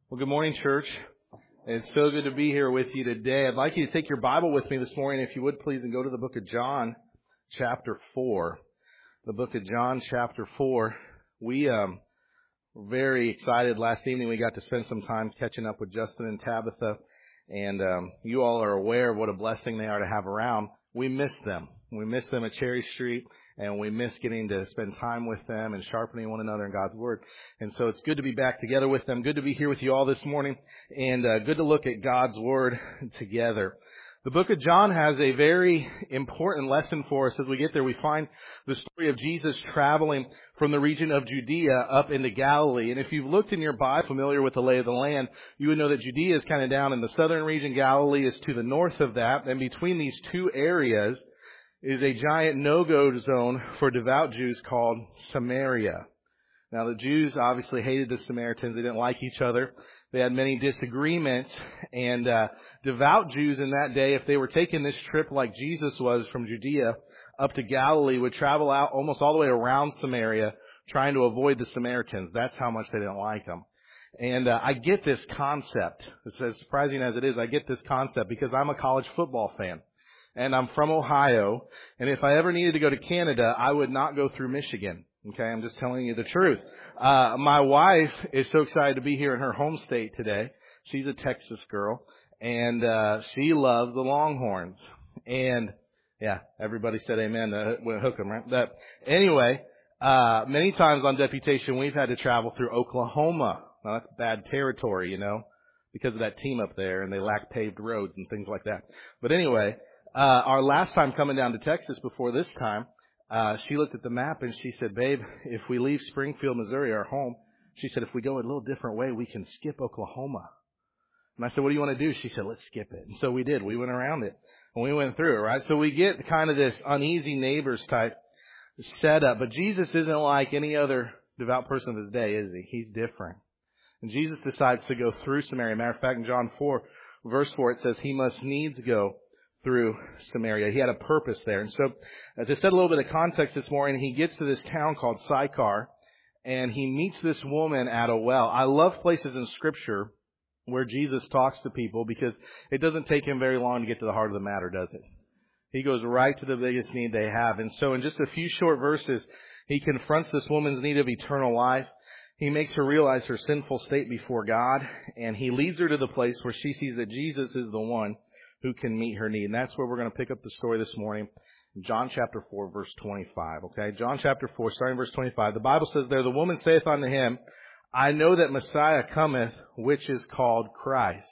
Well, good morning, church. It's so good to be here with you today. I'd like you to take your Bible with me this morning, if you would please, and go to the book of John, chapter 4. The book of John, chapter 4. We were very excited last evening. We got to spend some time catching up with Justin and Tabitha, and you all are aware of what a blessing they are to have around. We miss them. We miss them at Cherry Street. And we miss getting to spend time with them and sharpening one another in God's Word. And so it's good to be back together with them. Good to be here with you all this morning. And good to look at God's Word together. The book of John has a very important lesson for us. As we get there, we find the story of Jesus traveling from the region of Judea up into Galilee. And if you've looked in your Bible, familiar with the lay of the land, you would know that Judea is kind of down in the southern region. Galilee is to the north of that. And between these two areas is a giant no-go zone for devout Jews called Samaria. Now, the Jews obviously hated the Samaritans. They didn't like each other. They had many disagreements. And devout Jews in that day, if they were taking this trip like Jesus was from Judea up to Galilee, would travel out almost all the way around Samaria trying to avoid the Samaritans. That's how much they didn't like them. And I get this concept. It's as surprising as it is. I get this concept because I'm a college football fan. And I'm from Ohio, and if I ever needed to go to Canada, I would not go through Michigan. Okay, I'm just telling you the truth. My wife is so excited to be here in her home state today. She's a Texas girl, and she loves the Longhorns. And yeah, everybody said amen. We'll hook them, right? But anyway, many times on deputation, we've had to travel through Oklahoma. Now that's bad territory, because of that team up there, and they lack paved roads and things like that. But anyway, our last time coming down to Texas before this time, she looked at the map and she said, "Babe, if we leave Springfield, Missouri, our home," she said, "if we go a little different way, we can skip Oklahoma." And I said, "What do you want to do?" She said, "Let's skip it." And so we did. We went around it and we went through it, right? So we get kind of this uneasy neighbors type setup. But Jesus isn't like any other devout person of his day, is he? He's different. And Jesus decides to go through Samaria. Matter of fact, in John 4, verse 4, it says he must needs go through Samaria. He had a purpose there. And so, to set a little bit of context this morning, he gets to this town called Sychar, and he meets this woman at a well. I love places in Scripture where Jesus talks to people because it doesn't take him very long to get to the heart of the matter, does it? He goes right to the biggest need they have. And so in just a few short verses, he confronts this woman's need of eternal life. He makes her realize her sinful state before God, and he leads her to the place where she sees that Jesus is the one who can meet her need. And that's where we're going to pick up the story this morning. John chapter 4, verse 25. Okay, John chapter 4, starting verse 25. The Bible says there, "The woman saith unto him, I know that Messiah cometh, which is called Christ.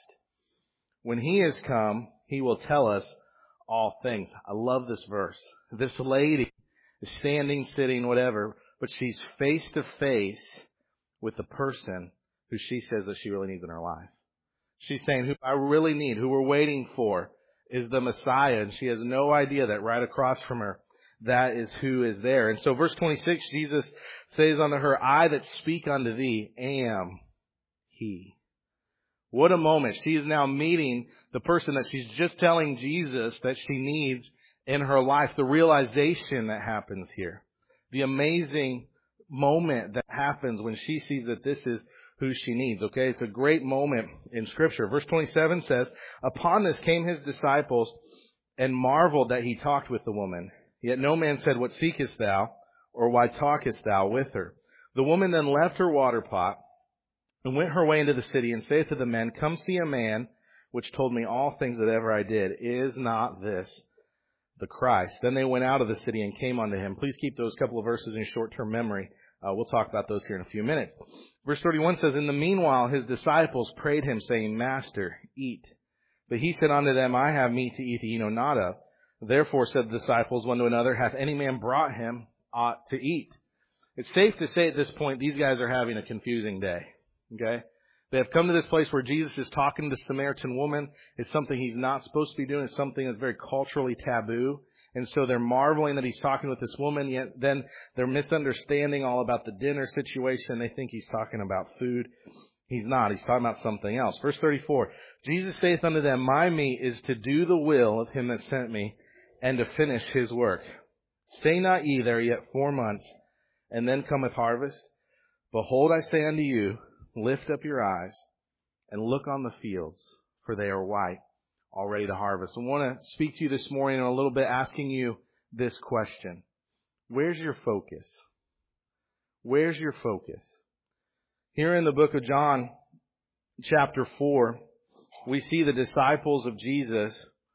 When he is come, he will tell us all things." I love this verse. This lady is standing, sitting, whatever, but she's face to face with the person who she says that she really needs in her life. She's saying, who I really need, who we're waiting for, is the Messiah. And she has no idea that right across from her, that is who is there. And so verse 26, Jesus says unto her, "I that speak unto thee am he." What a moment. She is now meeting the person that she's just telling Jesus that she needs in her life. The realization that happens here. The amazing moment that happens when she sees that this is who she needs. Okay, it's a great moment in Scripture. Verse 27 says, "Upon this came his disciples and marveled that he talked with the woman. Yet no man said, What seekest thou? Or why talkest thou with her? The woman then left her water pot and went her way into the city and saith to the men, Come see a man which told me all things that ever I did. Is not this the Christ? Then they went out of the city and came unto him." Please keep those couple of verses in short-term memory. We'll talk about those here in a few minutes. Verse 31 says, "In the meanwhile his disciples prayed him, saying, Master, eat. But he said unto them, I have meat to eat that ye know not of. Therefore said the disciples one to another, Hath any man brought him aught to eat?" It's safe to say at this point, these guys are having a confusing day. Okay? They have come to this place where Jesus is talking to the Samaritan woman. It's something he's not supposed to be doing. It's something that's very culturally taboo. And so they're marveling that he's talking with this woman, yet then they're misunderstanding all about the dinner situation. They think he's talking about food. He's not. He's talking about something else. Verse 34, "Jesus saith unto them, My meat is to do the will of him that sent me, and to finish his work. Stay not ye there yet 4 months, and then cometh harvest. Behold, I say unto you, lift up your eyes and look on the fields, for they are white, all ready to harvest. I want to speak to you this morning in a little bit asking you this question. Where's your focus? Where's your focus? Here in the book of John, chapter 4, we see the disciples of Jesus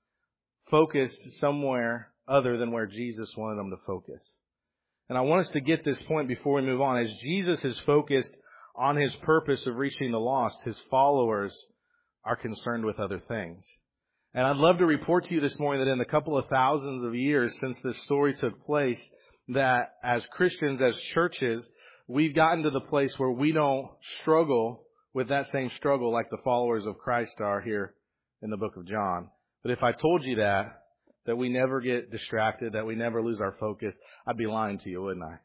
focused somewhere other than where Jesus wanted them to focus. And I want us to get this point before we move on. As Jesus is focused on His purpose of reaching the lost, His followers are concerned with other things. And I'd love to report to you this morning that in the couple of thousands of years since this story took place, that as Christians, as churches, we've gotten to the place where we don't struggle with that same struggle like the followers of Christ are here in the book of John. But if I told you that we never get distracted, that we never lose our focus, I'd be lying to you, wouldn't I?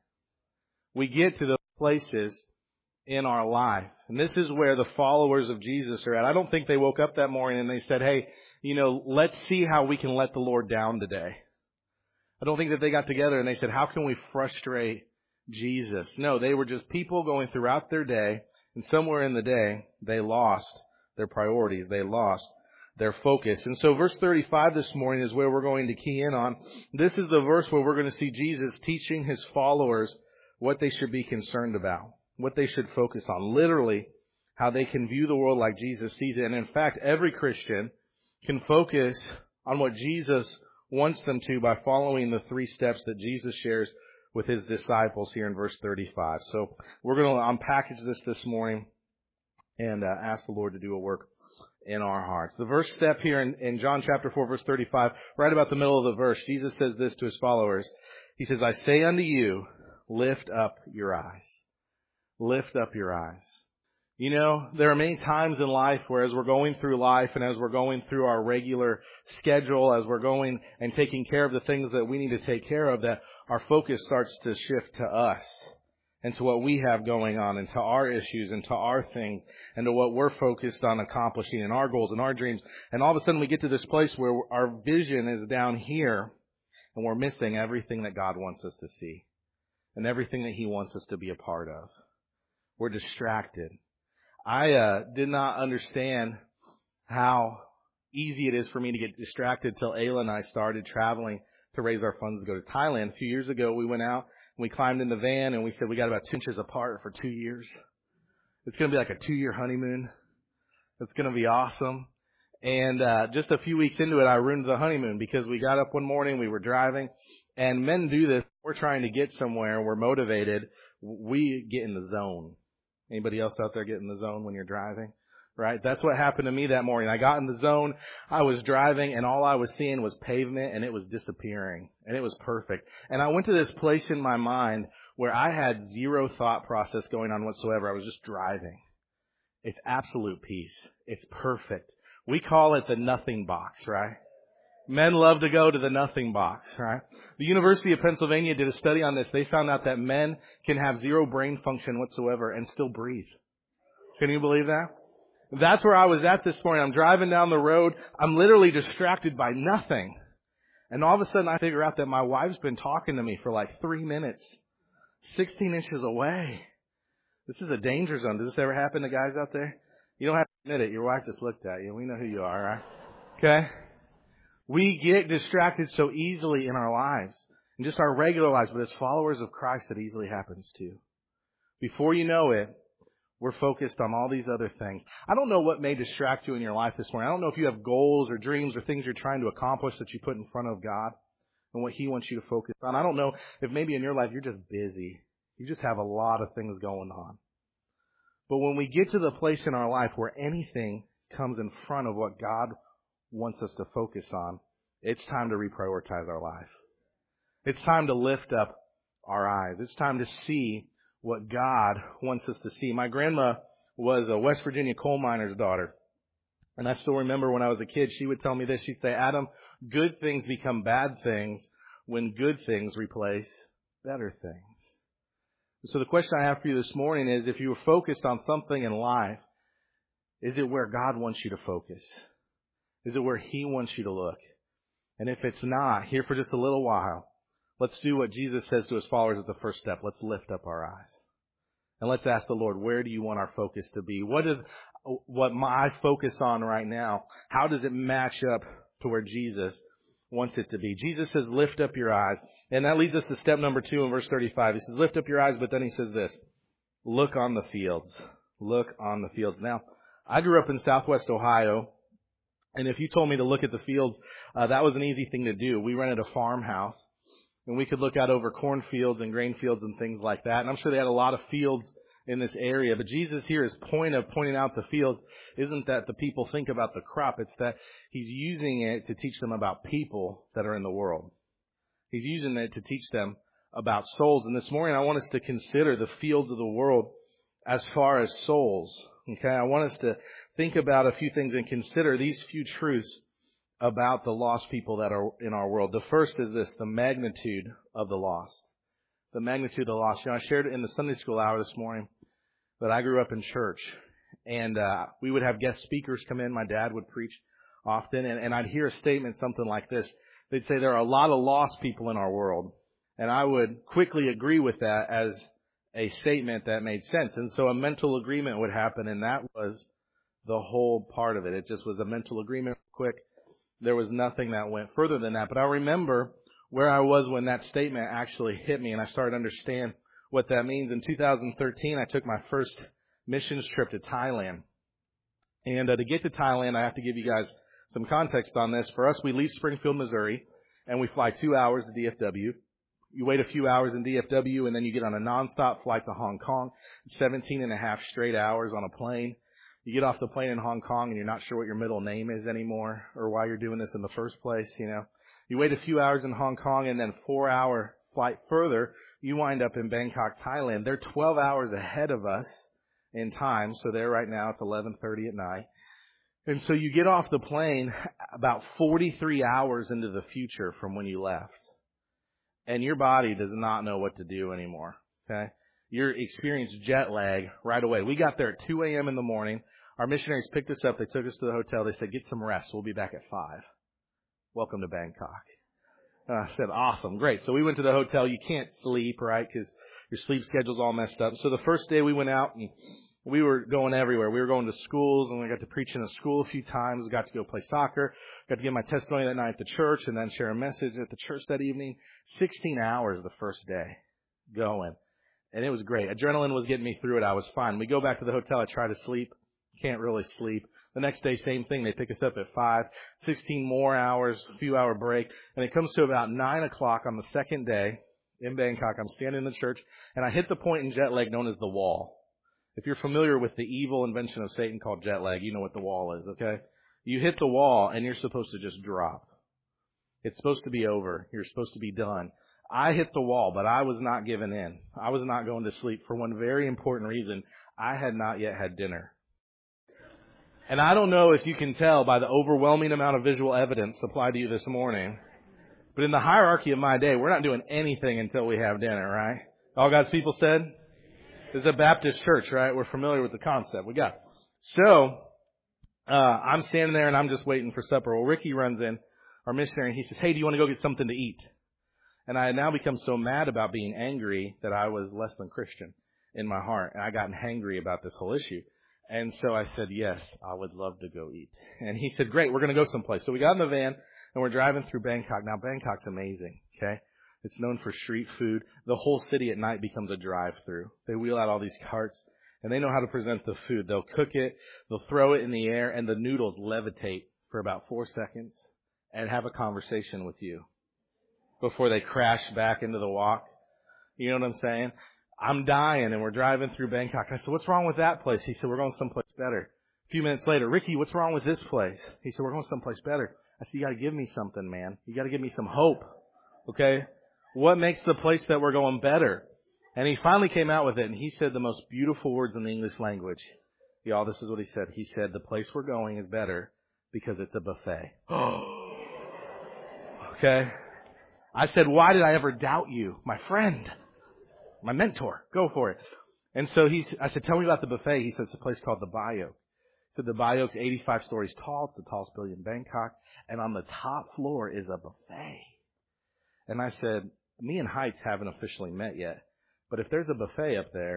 We get to those places in our life. And this is where the followers of Jesus are at. I don't think they woke up that morning and they said, hey, let's see how we can let the Lord down today. I don't think that they got together and they said, how can we frustrate Jesus? No, they were just people going throughout their day, and somewhere in the day, they lost their priorities. They lost their focus. And so verse 35 this morning is where we're going to key in on. This is the verse where we're going to see Jesus teaching His followers what they should be concerned about, what they should focus on, literally how they can view the world like Jesus sees it. And in fact, every Christian can focus on what Jesus wants them to by following the 3 steps that Jesus shares with His disciples here in verse 35. So we're going to unpackage this morning and ask the Lord to do a work in our hearts. The first step here in John chapter 4, verse 35, right about the middle of the verse, Jesus says this to His followers. He says, I say unto you, lift up your eyes. Lift up your eyes. There are many times in life where as we're going through life and as we're going through our regular schedule, as we're going and taking care of the things that we need to take care of, that our focus starts to shift to us and to what we have going on and to our issues and to our things and to what we're focused on accomplishing and our goals and our dreams. And all of a sudden we get to this place where our vision is down here and we're missing everything that God wants us to see and everything that He wants us to be a part of. We're distracted. I did not understand how easy it is for me to get distracted till Ayla and I started traveling to raise our funds to go to Thailand. A few years ago, we went out, and we climbed in the van, and we said we got about 2 inches apart for 2 years. It's going to be like a 2-year honeymoon. It's going to be awesome. And just a few weeks into it, I ruined the honeymoon because we got up one morning, we were driving, and men do this. We're trying to get somewhere, we're motivated. We get in the zone. Anybody else out there get in the zone when you're driving? Right? That's what happened to me that morning. I got in the zone, I was driving, and all I was seeing was pavement, and it was disappearing. And it was perfect. And I went to this place in my mind where I had zero thought process going on whatsoever. I was just driving. It's absolute peace. It's perfect. We call it the nothing box, right? Men love to go to the nothing box, right? The University of Pennsylvania did a study on this. They found out that men can have zero brain function whatsoever and still breathe. Can you believe that? That's where I was at this morning. I'm driving down the road. I'm literally distracted by nothing. And all of a sudden I figure out that my wife's been talking to me for like 3 minutes, 16 inches away. This is a danger zone. Does this ever happen to guys out there? You don't have to admit it. Your wife just looked at you. We know who you are, right? Okay? We get distracted so easily in our lives, in just our regular lives, but as followers of Christ, it easily happens too. Before you know it, we're focused on all these other things. I don't know what may distract you in your life this morning. I don't know if you have goals or dreams or things you're trying to accomplish that you put in front of God and what He wants you to focus on. I don't know if maybe in your life you're just busy. You just have a lot of things going on. But when we get to the place in our life where anything comes in front of what God wants us to focus on, it's time to reprioritize our life. It's time to lift up our eyes. It's time to see what God wants us to see. My grandma was a West Virginia coal miner's daughter. And I still remember when I was a kid, she would tell me this. She'd say, Adam, good things become bad things when good things replace better things. So the question I have for you this morning is, if you were focused on something in life, is it where God wants you to focus? Is it where He wants you to look? And if it's not, here for just a little while, let's do what Jesus says to His followers at the first step. Let's lift up our eyes. And let's ask the Lord, where do you want our focus to be? What I focus on right now, how does it match up to where Jesus wants it to be? Jesus says, lift up your eyes. And that leads us to step number 2 in verse 35. He says, lift up your eyes, but then he says this, look on the fields. Look on the fields. Now, I grew up in Southwest Ohio, and if you told me to look at the fields, that was an easy thing to do. We rented a farmhouse, and we could look out over cornfields and grain fields and things like that. And I'm sure they had a lot of fields in this area. But Jesus here, his point of pointing out the fields isn't that the people think about the crop. It's that he's using it to teach them about people that are in the world. He's using it to teach them about souls. And this morning I want us to consider the fields of the world as far as souls. Okay, I want us to think about a few things and consider these few truths about the lost people that are in our world. The first is this, the magnitude of the lost. The magnitude of the lost. You know, I shared it in the Sunday school hour this morning that I grew up in church. And we would have guest speakers come in. My dad would preach often. And I'd hear a statement something like this. They'd say there are a lot of lost people in our world. And I would quickly agree with that as a statement that made sense. And so a mental agreement would happen. And that was the whole part of it. It just was a mental agreement quick. There was nothing that went further than that. But I remember where I was when that statement actually hit me and I started to understand what that means. In 2013, I took my first missions trip to Thailand. And to get to Thailand, I have to give you guys some context on this. For us, we leave Springfield, Missouri, and we fly 2 hours to DFW. You wait a few hours in DFW, and then you get on a nonstop flight to Hong Kong, 17 and a half straight hours on a plane. You get off the plane in Hong Kong and you're not sure what your middle name is anymore or why you're doing this in the first place, you know. You wait a few hours in Hong Kong and then 4-hour flight further, you wind up in Bangkok, Thailand. They're 12 hours ahead of us in time. So there right now it's 11:30 at night. And so you get off the plane about 43 hours into the future from when you left. And your body does not know what to do anymore. Okay. You experience jet lag right away. We got there at 2 a.m. in the morning. Our missionaries picked us up. They took us to the hotel. They said, get some rest. We'll be back at 5. Welcome to Bangkok. I said, awesome, great. So we went to the hotel. You can't sleep, right, because your sleep schedule's all messed up. So the first day we went out, and we were going everywhere. We were going to schools, and we got to preach in a school a few times. We got to go play soccer. Got to give my testimony that night at the church, and then share a message at the church that evening. 16 hours the first day going. And it was great. Adrenaline was getting me through it. I was fine. We go back to the hotel. I try to sleep. Can't really sleep. The next day, same thing. They pick us up at 5, 16 more hours, a few hour break. And it comes to about 9 o'clock on the second day in Bangkok. I'm standing in the church and I hit the point in jet lag known as the wall. If you're familiar with the evil invention of Satan called jet lag, you know what the wall is, okay? You hit the wall and you're supposed to just drop. It's supposed to be over. You're supposed to be done. I hit the wall, but I was not giving in. I was not going to sleep for one very important reason. I had not yet had dinner. And I don't know if you can tell by the overwhelming amount of visual evidence supplied to you this morning, but in the hierarchy of my day, we're not doing anything until we have dinner, right? All God's people said? This is a Baptist church, right? We're familiar with the concept. We got it. So, I'm standing there and I'm just waiting for supper. Well, Ricky runs in, our missionary, and he says, hey, do you want to go get something to eat? And I had now become so mad about being angry that I was less than Christian in my heart. And I got hangry about this whole issue. And so I said, yes, I would love to go eat. And he said, great, we're going to go someplace. So we got in the van and we're driving through Bangkok. Now, Bangkok's amazing, okay? It's known for street food. The whole city at night becomes a drive-through. They wheel out all these carts and they know how to present the food. They'll cook it, they'll throw it in the air, and the noodles levitate for about 4 seconds and have a conversation with you before they crash back into the wok. You know what I'm saying? I'm dying, and we're driving through Bangkok. I said, what's wrong with that place? He said, we're going someplace better. A few minutes later, Ricky, what's wrong with this place? He said, we're going someplace better. I said, you got to give me something, man. You got to give me some hope, okay? What makes the place that we're going better? And he finally came out with it, and he said the most beautiful words in the English language. Y'all, this is what he said. He said, the place we're going is better because it's a buffet. Okay? I said, why did I ever doubt you? My friend, my mentor, go for it. And so I said, tell me about the buffet. He said, it's a place called the Bayok. He said, the Bayok's 85 stories tall. It's the tallest building in Bangkok. And on the top floor is a buffet. And I said, me and Heights haven't officially met yet. But if there's a buffet up there,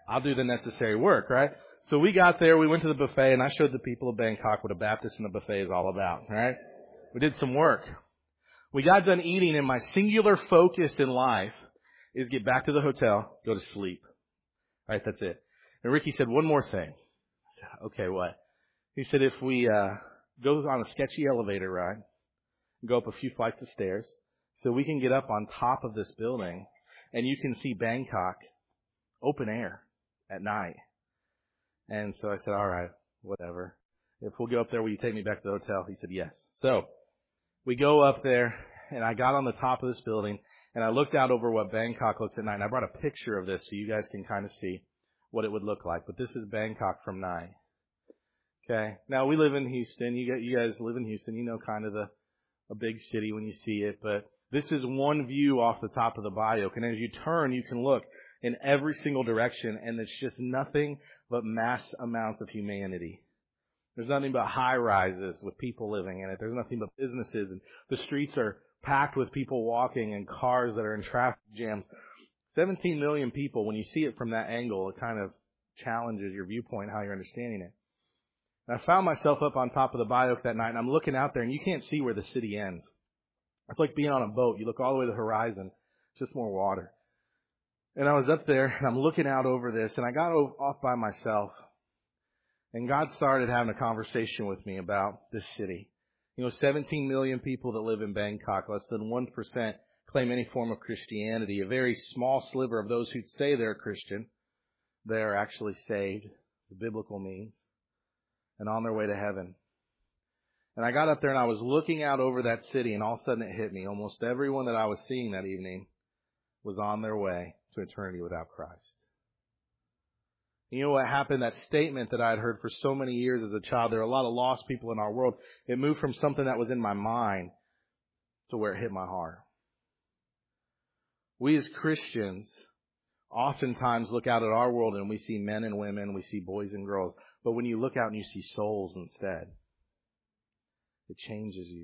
I'll do the necessary work, right? So we got there, we went to the buffet, and I showed the people of Bangkok what a Baptist in a buffet is all about, right? We did some work. We got done eating, and my singular focus in life is get back to the hotel, go to sleep. Right, that's it. And Ricky said, one more thing. Okay, what? He said, if we go on a sketchy elevator ride, go up a few flights of stairs, so we can get up on top of this building, and you can see Bangkok open air at night. And so I said, all right, whatever. If we'll go up there, will you take me back to the hotel? He said, yes. So we go up there, and I got on the top of this building, and I looked out over what Bangkok looks at night. And I brought a picture of this so you guys can kind of see what it would look like. But this is Bangkok from night. Okay. Now we live in Houston. You guys live in Houston. You know kind of a big city when you see it. But this is one view off the top of the bayou. And as you turn, you can look in every single direction, and it's just nothing but mass amounts of humanity. There's nothing but high rises with people living in it. There's nothing but businesses, and the streets are packed with people walking and cars that are in traffic jams. 17 million people, when you see it from that angle, it kind of challenges your viewpoint, how you're understanding it. And I found myself up on top of the bayou that night, and I'm looking out there, and you can't see where the city ends. It's like being on a boat. You look all the way to the horizon, just more water. And I was up there, and I'm looking out over this, and I got off by myself. And God started having a conversation with me about this city. 17 million people that live in Bangkok, less than 1% claim any form of Christianity. A very small sliver of those who say they're Christian, they are actually saved, the biblical means, and on their way to heaven. And I got up there and I was looking out over that city, and all of a sudden it hit me. Almost everyone that I was seeing that evening was on their way to eternity without Christ. You know what happened? That statement that I had heard for so many years as a child, there are a lot of lost people in our world. It moved from something that was in my mind to where it hit my heart. We as Christians oftentimes look out at our world and we see men and women, we see boys and girls. But when you look out and you see souls instead, it changes you.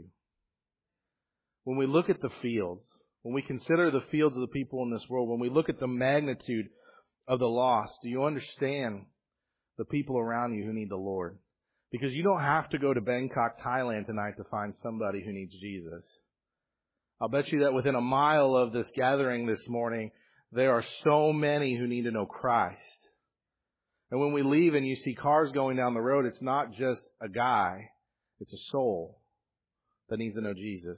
When we look at the fields, when we consider the fields of the people in this world, when we look at the magnitude of the lost, do you understand the people around you who need the Lord? Because you don't have to go to Bangkok, Thailand tonight to find somebody who needs Jesus. I'll bet you that within a mile of this gathering this morning, there are so many who need to know Christ. And when we leave and you see cars going down the road, it's not just a guy, it's a soul that needs to know Jesus.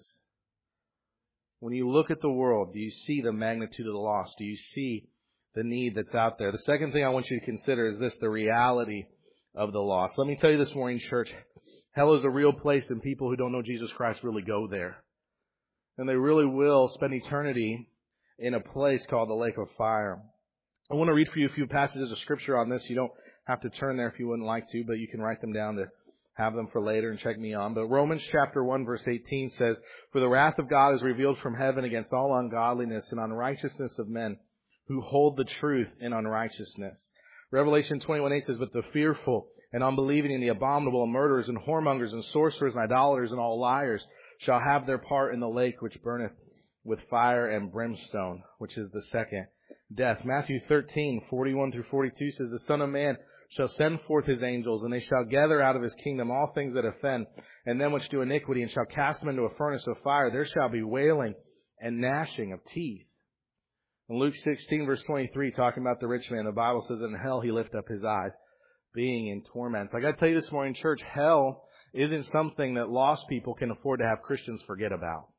When you look at the world, do you see the magnitude of the lost? Do you see the need that's out there? The second thing I want you to consider is this, the reality of the lost. Let me tell you this morning, church, hell is a real place, and people who don't know Jesus Christ really go there. And they really will spend eternity in a place called the lake of fire. I want to read for you a few passages of Scripture on this. You don't have to turn there if you wouldn't like to, but you can write them down to have them for later and check me on. But Romans chapter 1 verse 18 says, "For the wrath of God is revealed from heaven against all ungodliness and unrighteousness of men who hold the truth in unrighteousness." Revelation 21:8 says, "But the fearful and unbelieving and the abominable and murderers and whoremongers and sorcerers and idolaters and all liars shall have their part in the lake which burneth with fire and brimstone," which is the second death. Matthew 13:41 through 42 says, "The Son of Man shall send forth his angels, and they shall gather out of his kingdom all things that offend, and them which do iniquity, and shall cast them into a furnace of fire. There shall be wailing and gnashing of teeth." In Luke 16, verse 23, talking about the rich man, the Bible says that in hell he lift up his eyes, being in torment. I got to tell you this morning, church, hell isn't something that lost people can afford to have Christians forget about.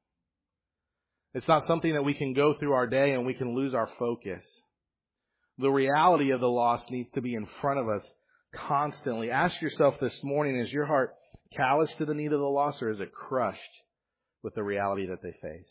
It's not something that we can go through our day and we can lose our focus. The reality of the lost needs to be in front of us constantly. Ask yourself this morning, is your heart callous to the need of the lost, or is it crushed with the reality that they face?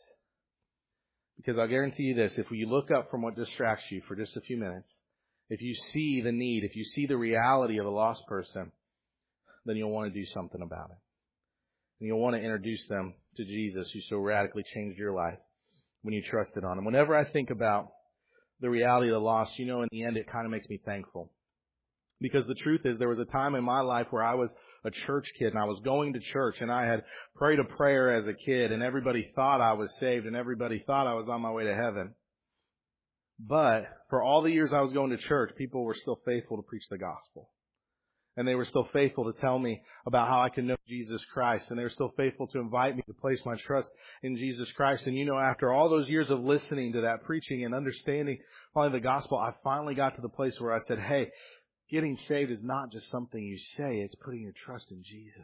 Because I'll guarantee you this, if you look up from what distracts you for just a few minutes, if you see the need, if you see the reality of a lost person, then you'll want to do something about it. And you'll want to introduce them to Jesus, who so radically changed your life when you trusted on Him. Whenever I think about the reality of the lost, in the end, it kind of makes me thankful. Because the truth is, there was a time in my life where I was a church kid, and I was going to church, and I had prayed a prayer as a kid, and everybody thought I was saved, and everybody thought I was on my way to heaven. But for all the years I was going to church, people were still faithful to preach the gospel. And they were still faithful to tell me about how I can know Jesus Christ. And they were still faithful to invite me to place my trust in Jesus Christ. And after all those years of listening to that preaching and understanding finally the gospel, I finally got to the place where I said, hey, getting saved is not just something you say, it's putting your trust in Jesus.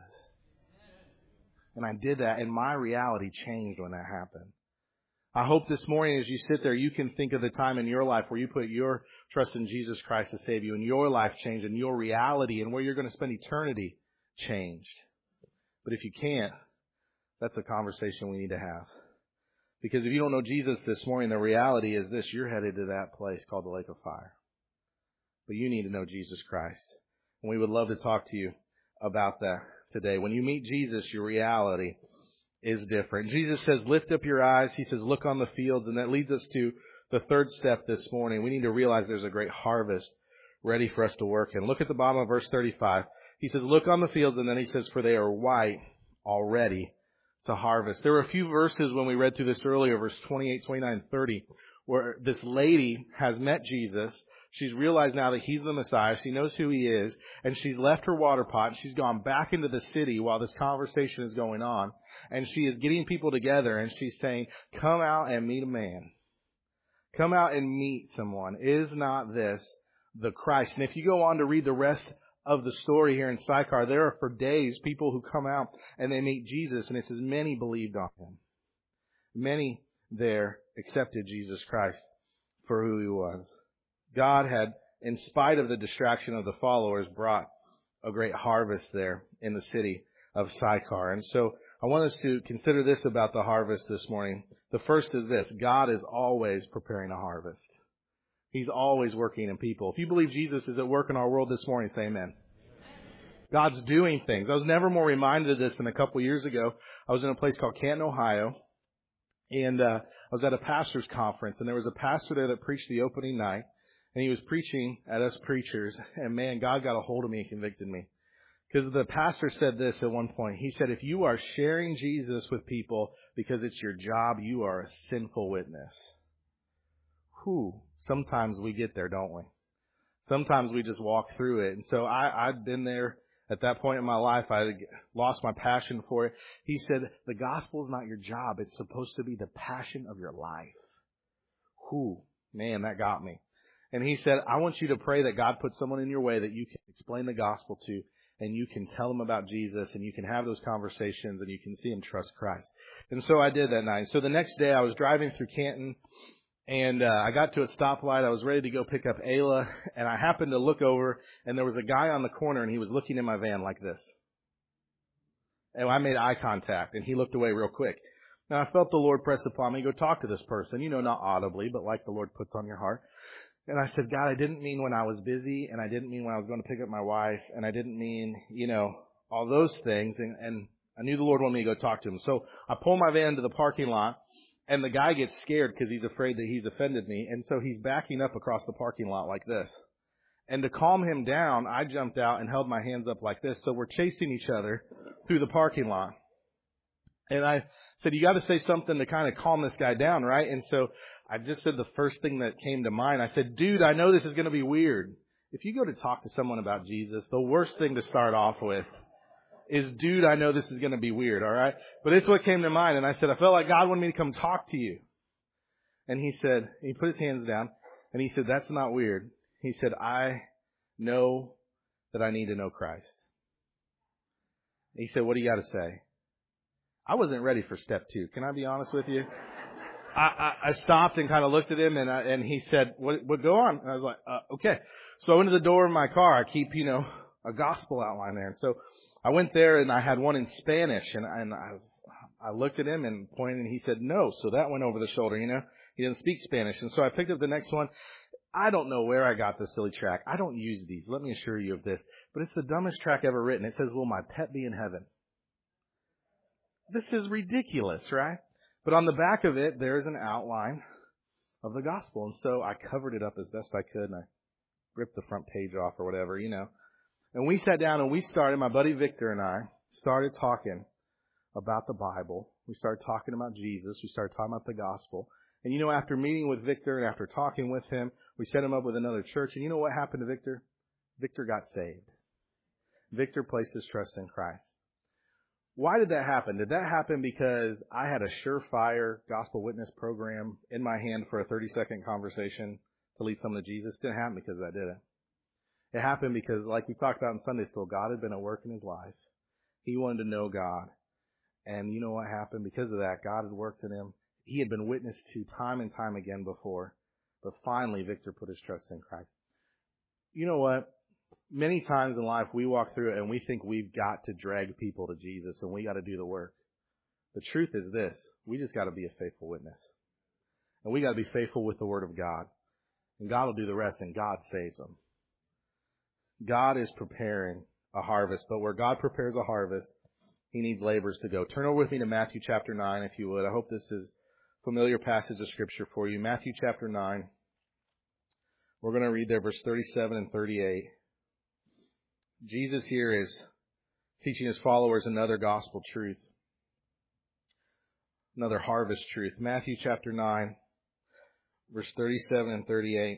And I did that, and my reality changed when that happened. I hope this morning as you sit there, you can think of the time in your life where you put your trust in Jesus Christ to save you, and your life changed, and your reality and where you're going to spend eternity changed. But if you can't, that's a conversation we need to have. Because if you don't know Jesus this morning, the reality is this: you're headed to that place called the lake of fire. But you need to know Jesus Christ. And we would love to talk to you about that today. When you meet Jesus, your reality is different. Jesus says, lift up your eyes. He says, look on the fields. And that leads us to the third step this morning. We need to realize there's a great harvest ready for us to work in. Look at the bottom of verse 35. He says, look on the fields. And then he says, for they are white already to harvest. There were a few verses when we read through this earlier, verse 28, 29, 30, where this lady has met Jesus. She's realized now that He's the Messiah. She knows who He is. And she's left her water pot. And she's gone back into the city while this conversation is going on. And she is getting people together. And she's saying, come out and meet a man. Come out and meet someone. Is not this the Christ? And if you go on to read the rest of the story here in Sychar, there are for days people who come out and they meet Jesus. And it says many believed on Him. Many there accepted Jesus Christ for who He was. God had, in spite of the distraction of the followers, brought a great harvest there in the city of Sychar. And so I want us to consider this about the harvest this morning. The first is this: God is always preparing a harvest. He's always working in people. If you believe Jesus is at work in our world this morning, say amen. God's doing things. I was never more reminded of this than a couple years ago. I was in a place called Canton, Ohio, and I was at a pastor's conference, and there was a pastor there that preached the opening night. And he was preaching at us preachers, and man, God got a hold of me and convicted me. Because the pastor said this at one point. He said, if you are sharing Jesus with people because it's your job, you are a sinful witness. Sometimes we get there, don't we? Sometimes we just walk through it. And so I'd been there at that point in my life. I had lost my passion for it. He said, the gospel is not your job. It's supposed to be the passion of your life. Man, that got me. And he said, I want you to pray that God puts someone in your way that you can explain the gospel to, and you can tell them about Jesus, and you can have those conversations, and you can see them trust Christ. And so I did that night. So the next day I was driving through Canton, and I got to a stoplight. I was ready to go pick up Ayla, and I happened to look over, and there was a guy on the corner, and he was looking in my van like this. And I made eye contact, and he looked away real quick. Now I felt the Lord press upon me, go talk to this person, not audibly, but like the Lord puts on your heart. And I said, God, I didn't mean when I was busy, and I didn't mean when I was going to pick up my wife, and I didn't mean, all those things. And I knew the Lord wanted me to go talk to him. So I pull my van to the parking lot, and the guy gets scared because he's afraid that he's offended me. And so he's backing up across the parking lot like this. And to calm him down, I jumped out and held my hands up like this. So we're chasing each other through the parking lot. And I said, you got to say something to kind of calm this guy down, right? And so I just said the first thing that came to mind. I said, dude, I know this is going to be weird. If you go to talk to someone about Jesus, the worst thing to start off with is, dude, I know this is going to be weird, all right? But it's what came to mind. And I said, I felt like God wanted me to come talk to you. And he put his hands down, and he said, that's not weird. He said, I know that I need to know Christ. He said, what do you got to say? I wasn't ready for step 2. Can I be honest with you? I stopped and kind of looked at him, and he said, what go on? And I was like, okay. So I went to the door of my car. I keep, a gospel outline there. And so I went there, and I had one in Spanish, and I looked at him and pointed, and he said, no. So that went over the shoulder, He didn't speak Spanish. And so I picked up the next one. I don't know where I got this silly track. I don't use these. Let me assure you of this. But it's the dumbest track ever written. It says, will my pet be in heaven? This is ridiculous, right? But on the back of it, there's an outline of the gospel. And so I covered it up as best I could, and I ripped the front page off or whatever, And we sat down and we started, my buddy Victor and I started talking about the Bible. We started talking about Jesus. We started talking about the gospel. And after meeting with Victor and after talking with him, we set him up with another church. And you know what happened to Victor? Victor got saved. Victor placed his trust in Christ. Why did that happen? Did that happen because I had a surefire gospel witness program in my hand for a 30-second conversation to lead someone to Jesus? It didn't happen because I did it. It happened because, like we talked about in Sunday school, God had been at work in his life. He wanted to know God. And you know what happened? Because of that, God had worked in him. He had been witnessed to time and time again before. But finally, Victor put his trust in Christ. You know what? Many times in life, we walk through it and we think we've got to drag people to Jesus and we got to do the work. The truth is this. We just got to be a faithful witness. And we got to be faithful with the Word of God. And God will do the rest, and God saves them. God is preparing a harvest, but where God prepares a harvest, He needs laborers to go. Turn over with me to Matthew chapter 9, if you would. I hope this is a familiar passage of Scripture for you. Matthew chapter 9. We're going to read there verse 37 and 38. Jesus here is teaching His followers another gospel truth. Another harvest truth. Matthew chapter 9, verse 37 and 38.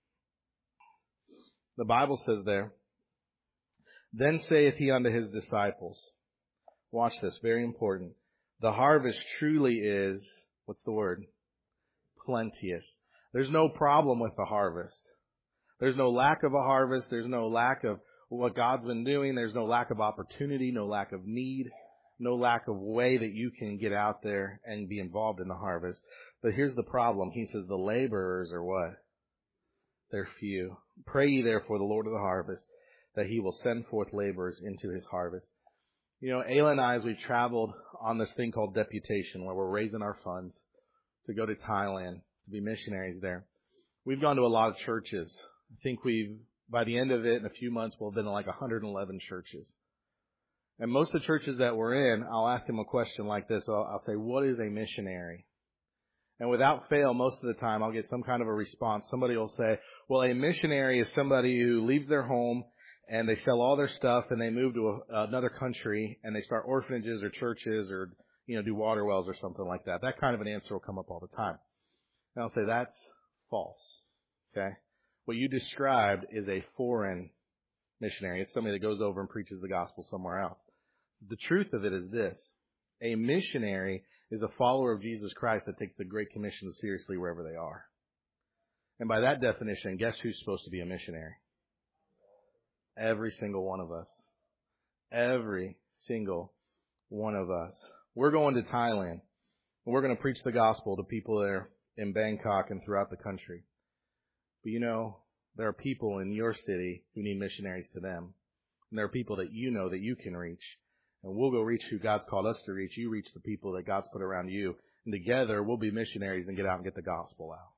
The Bible says there, "Then saith He unto His disciples," watch this, very important, "The harvest truly is," what's the word? Plenteous. There's no problem with the harvest. There's no lack of a harvest. There's no lack of what God's been doing. There's no lack of opportunity, no lack of need, no lack of way that you can get out there and be involved in the harvest. But here's the problem. He says the laborers are what? They're few. "Pray ye therefore the Lord of the harvest, that He will send forth laborers into His harvest." Ayla and I, as we've traveled on this thing called deputation, where we're raising our funds to go to Thailand, to be missionaries there, we've gone to a lot of churches. I think by the end of it, in a few months, we'll have been in like 111 churches. And most of the churches that we're in, I'll ask them a question like this. I'll say, "What is a missionary?" And without fail, most of the time, I'll get some kind of a response. Somebody will say, "Well, a missionary is somebody who leaves their home and they sell all their stuff and they move to another country and they start orphanages or churches or, do water wells or something like that." That kind of an answer will come up all the time. And I'll say, that's false. Okay? What you described is a foreign missionary. It's somebody that goes over and preaches the gospel somewhere else. The truth of it is this. A missionary is a follower of Jesus Christ that takes the Great Commission seriously wherever they are. And by that definition, guess who's supposed to be a missionary? Every single one of us. Every single one of us. We're going to Thailand. And we're going to preach the gospel to people there in Bangkok and throughout the country. But there are people in your city who need missionaries to them. And there are people that you know that you can reach. And we'll go reach who God's called us to reach. You reach the people that God's put around you. And together we'll be missionaries and get out and get the gospel out.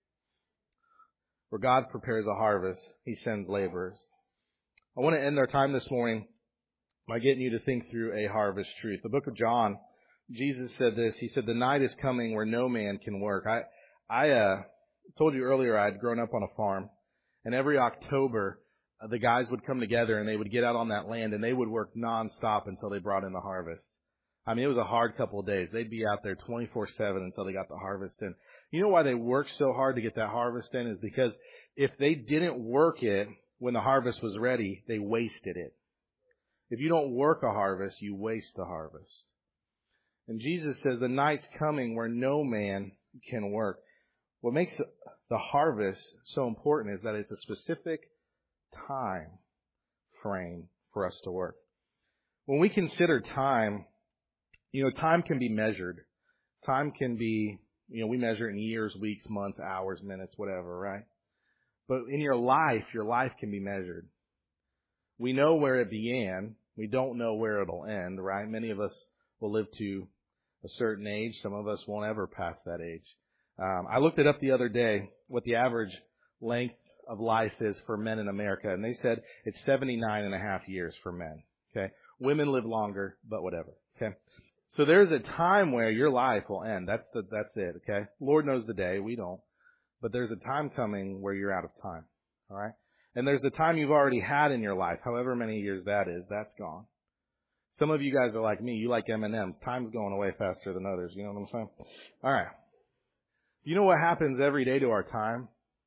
Where God prepares a harvest, He sends laborers. I want to end our time this morning by getting you to think through a harvest truth. The book of John, Jesus said this. He said, "The night is coming where no man can work." I told you earlier I'd grown up on a farm. And every October, the guys would come together and they would get out on that land and they would work nonstop until they brought in the harvest. I mean, it was a hard couple of days. They'd be out there 24/7 until they got the harvest in. You know why they worked so hard to get that harvest in? Is because if they didn't work it when the harvest was ready, they wasted it. If you don't work a harvest, you waste the harvest. And Jesus says the night's coming where no man can work. What makes the harvest so important is that it's a specific time frame for us to work. When we consider time, time can be measured. Time can be, we measure it in years, weeks, months, hours, minutes, whatever, right? But in your life can be measured. We know where it began. We don't know where it'll end, right? Many of us will live to a certain age. Some of us won't ever pass that age. I looked it up the other day, what the average length of life is for men in America, and they said it's 79 and a half years for men. Okay, women live longer, but whatever. Okay, so there's a time where your life will end. That's it. Okay, Lord knows the day, we don't, but there's a time coming where you're out of time. All right, and there's the time you've already had in your life, however many years that is, that's gone. Some of you guys are like me. You like M&Ms. Time's going away faster than others. You know what I'm saying? All right. You know what happens every day to our time?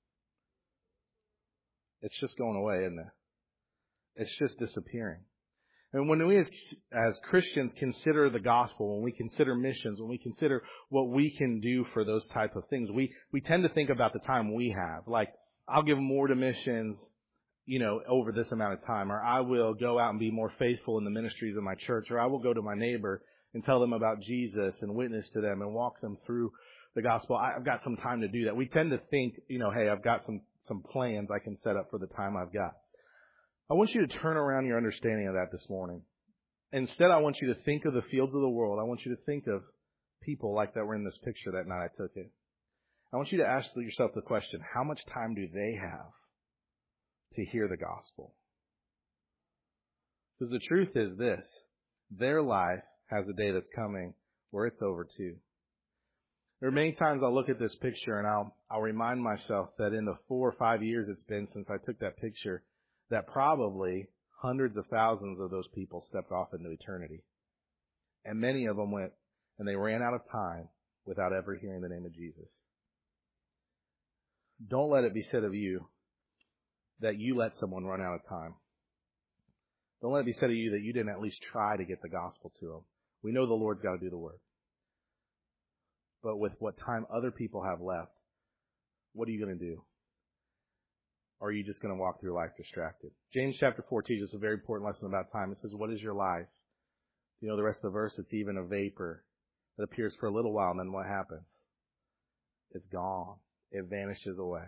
It's just going away, isn't it? It's just disappearing. And when we as Christians consider the gospel, when we consider missions, when we consider what we can do for those type of things, we tend to think about the time we have. Like, I'll give more to missions, over this amount of time, or I will go out and be more faithful in the ministries of my church, or I will go to my neighbor and tell them about Jesus and witness to them and walk them through the gospel. I've got some time to do that. We tend to think, hey, I've got some plans I can set up for the time I've got. I want you to turn around your understanding of that this morning. Instead, I want you to think of the fields of the world. I want you to think of people like that were in this picture that night I took it. I want you to ask yourself the question, how much time do they have to hear the gospel? Because the truth is this, their life has a day that's coming where it's over too. There are many times I'll look at this picture and I'll remind myself that in the 4 or 5 years it's been since I took that picture, that probably hundreds of thousands of those people stepped off into eternity. And many of them went and they ran out of time without ever hearing the name of Jesus. Don't let it be said of you that you let someone run out of time. Don't let it be said of you that you didn't at least try to get the gospel to them. We know the Lord's got to do the work. But with what time other people have left, what are you going to do? Or are you just going to walk through life distracted? James chapter 4 teaches a very important lesson about time. It says, what is your life? You know the rest of the verse? It's even a vapor that appears for a little while, and then what happens? It's gone. It vanishes away.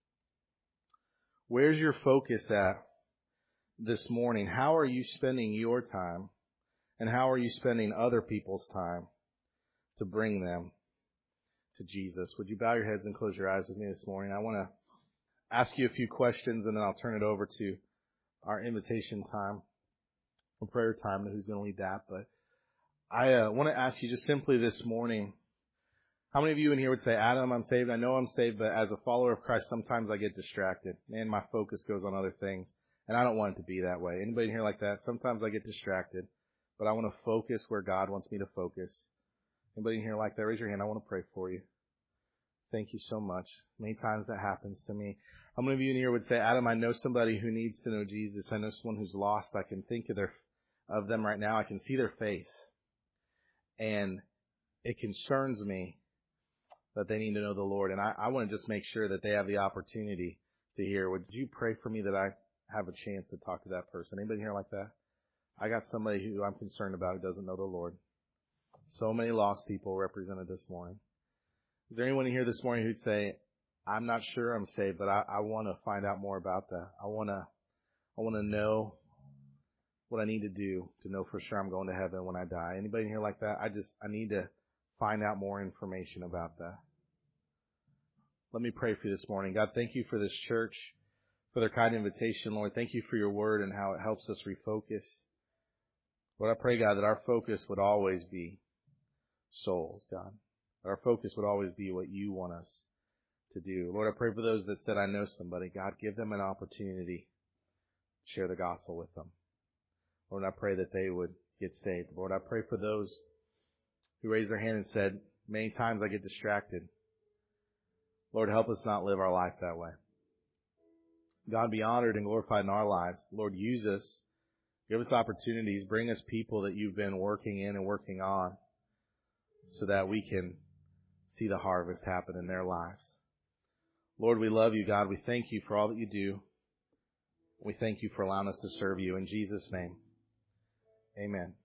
Where's your focus at this morning? How are you spending your time? And how are you spending other people's time to bring them to Jesus? Would you bow your heads and close your eyes with me this morning? I want to ask you a few questions, and then I'll turn it over to our invitation time or prayer time, who's going to lead that. But I want to ask you just simply this morning, how many of you in here would say, Adam, I'm saved? I know I'm saved, but as a follower of Christ, sometimes I get distracted. Man, my focus goes on other things, and I don't want it to be that way. Anybody in here like that? Sometimes I get distracted, but I want to focus where God wants me to focus. Anybody in here like that? Raise your hand. I want to pray for you. Thank you so much. Many times that happens to me. How many of you in here would say, Adam, I know somebody who needs to know Jesus. I know someone who's lost. I can think of them right now. I can see their face. And it concerns me that they need to know the Lord. And I want to just make sure that they have the opportunity to hear. Would you pray for me that I have a chance to talk to that person? Anybody here like that? I got somebody who I'm concerned about who doesn't know the Lord. So many lost people represented this morning. Is there anyone here this morning who'd say, I'm not sure I'm saved, but I want to find out more about that. I want to know what I need to do to know for sure I'm going to heaven when I die. Anybody here like that? I need to find out more information about that. Let me pray for you this morning. God, thank you for this church, for their kind invitation. Lord, thank you for your word and how it helps us refocus. Lord, I pray, God, that our focus would always be souls, God. Our focus would always be what you want us to do. Lord, I pray for those that said, I know somebody. God, give them an opportunity to share the gospel with them. Lord, I pray that they would get saved. Lord, I pray for those who raised their hand and said, many times I get distracted. Lord, help us not live our life that way. God, be honored and glorified in our lives. Lord, use us. Give us opportunities. Bring us people that you've been working in and working on so that we can see the harvest happen in their lives. Lord, we love you, God. We thank you for all that you do. We thank you for allowing us to serve you. In Jesus' name, amen.